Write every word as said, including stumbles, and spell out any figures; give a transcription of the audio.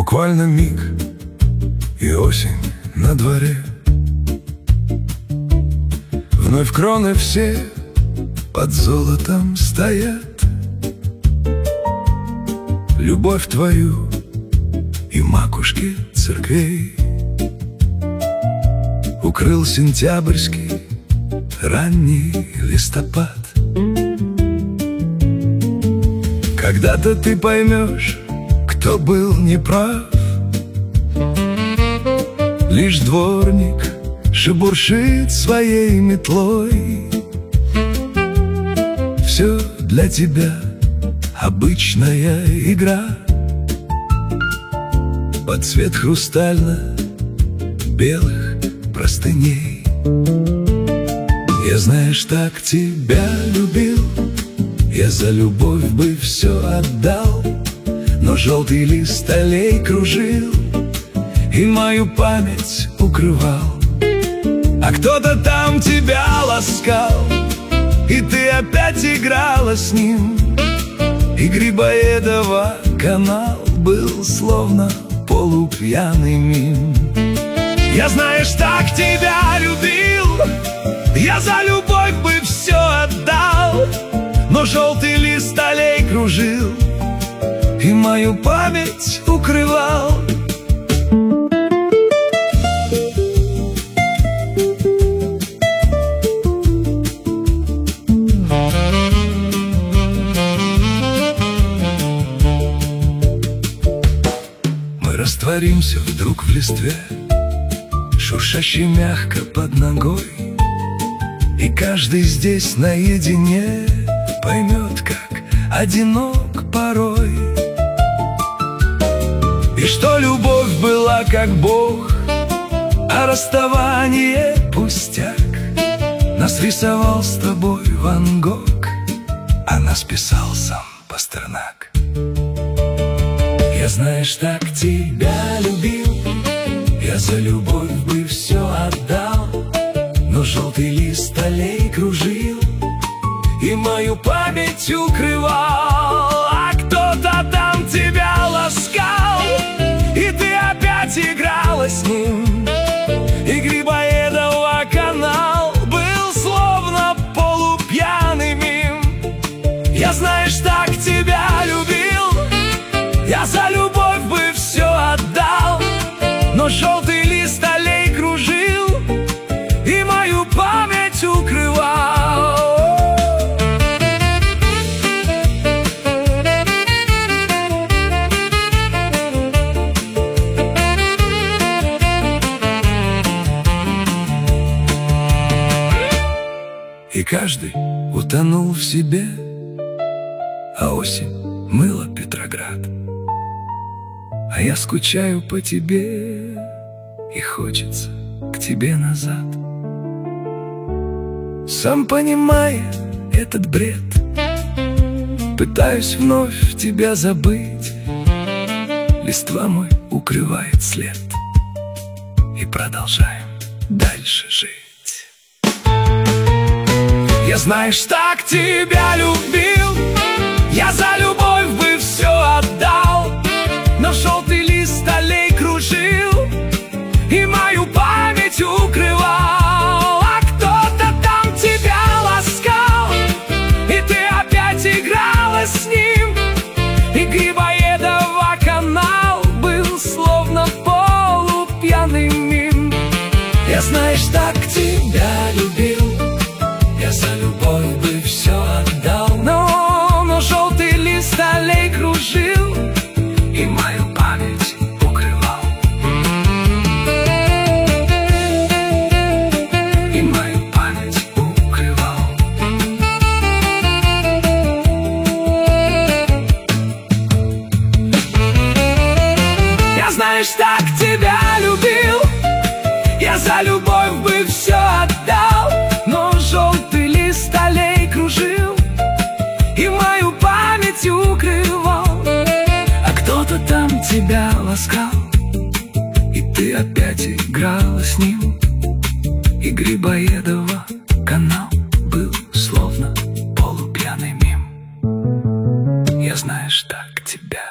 Буквально миг, и осень на дворе. Вновь кроны все под золотом стоят. Любовь твою и макушки церквей укрыл сентябрьский ранний листопад. Когда-то ты поймешь, кто был неправ. Лишь дворник шебуршит своей метлой. Все для тебя обычная игра под цвет хрустально-белых простыней. Я, знаешь, так тебя любил, я за любовь бы все отдал, но желтый лист аллей кружил и мою память укрывал. А кто-то там тебя ласкал, и ты опять играла с ним. И Грибоедова канал был словно полупьяный мим. Я, знаешь, так тебя любил, я за любовь бы все отдал, но желтый лист аллей кружил и мою память укрывал. Мы растворимся вдруг в листве, шуршащей мягко под ногой, и каждый здесь наедине поймет, как одинок порой. И что любовь была как Бог, а расставание пустяк. Нас рисовал с тобой Ван Гог, а нас писал сам Пастернак. Я, знаешь, так тебя любил, я за любовь бы все отдал, но желтый лист аллей кружил и мою память укрывал. А кто-то там тебя ласкал, и ты опять играла с ним. И Грибоедова канал был словно полупьяный мим. Я, знаешь, так тебя любил, я за любовь бы все отдал, но желтый лист аллей кружил и мою память укрывал. И каждый утонул в себе, а осень мыла Петроград. А я скучаю по тебе, и хочется к тебе назад. Сам понимая этот бред, пытаюсь вновь тебя забыть. Листва мой укрывает след, и продолжаем дальше жить. Я, знаешь, так тебя любил, я за любовь бы все отдал, но желтый лист аллей кружил и мою память укрывал. А кто-то там тебя ласкал, и ты опять играла с ним. И Грибоедова канал был словно полупьяный мим. Я, знаешь, так тебя любил, я за любовь бы все отдал, но, но желтый лист аллей кружил и мою память укрывал. И мою память укрывал. Я, знаешь, так тебя любил, я за любовь бы все отдал, но желтый лист аллей кружил и мою память укрывал. А кто-то там тебя ласкал, и ты опять играла с ним. И Грибоедова канал был словно полупьяный мим. Я, знаешь, так тебя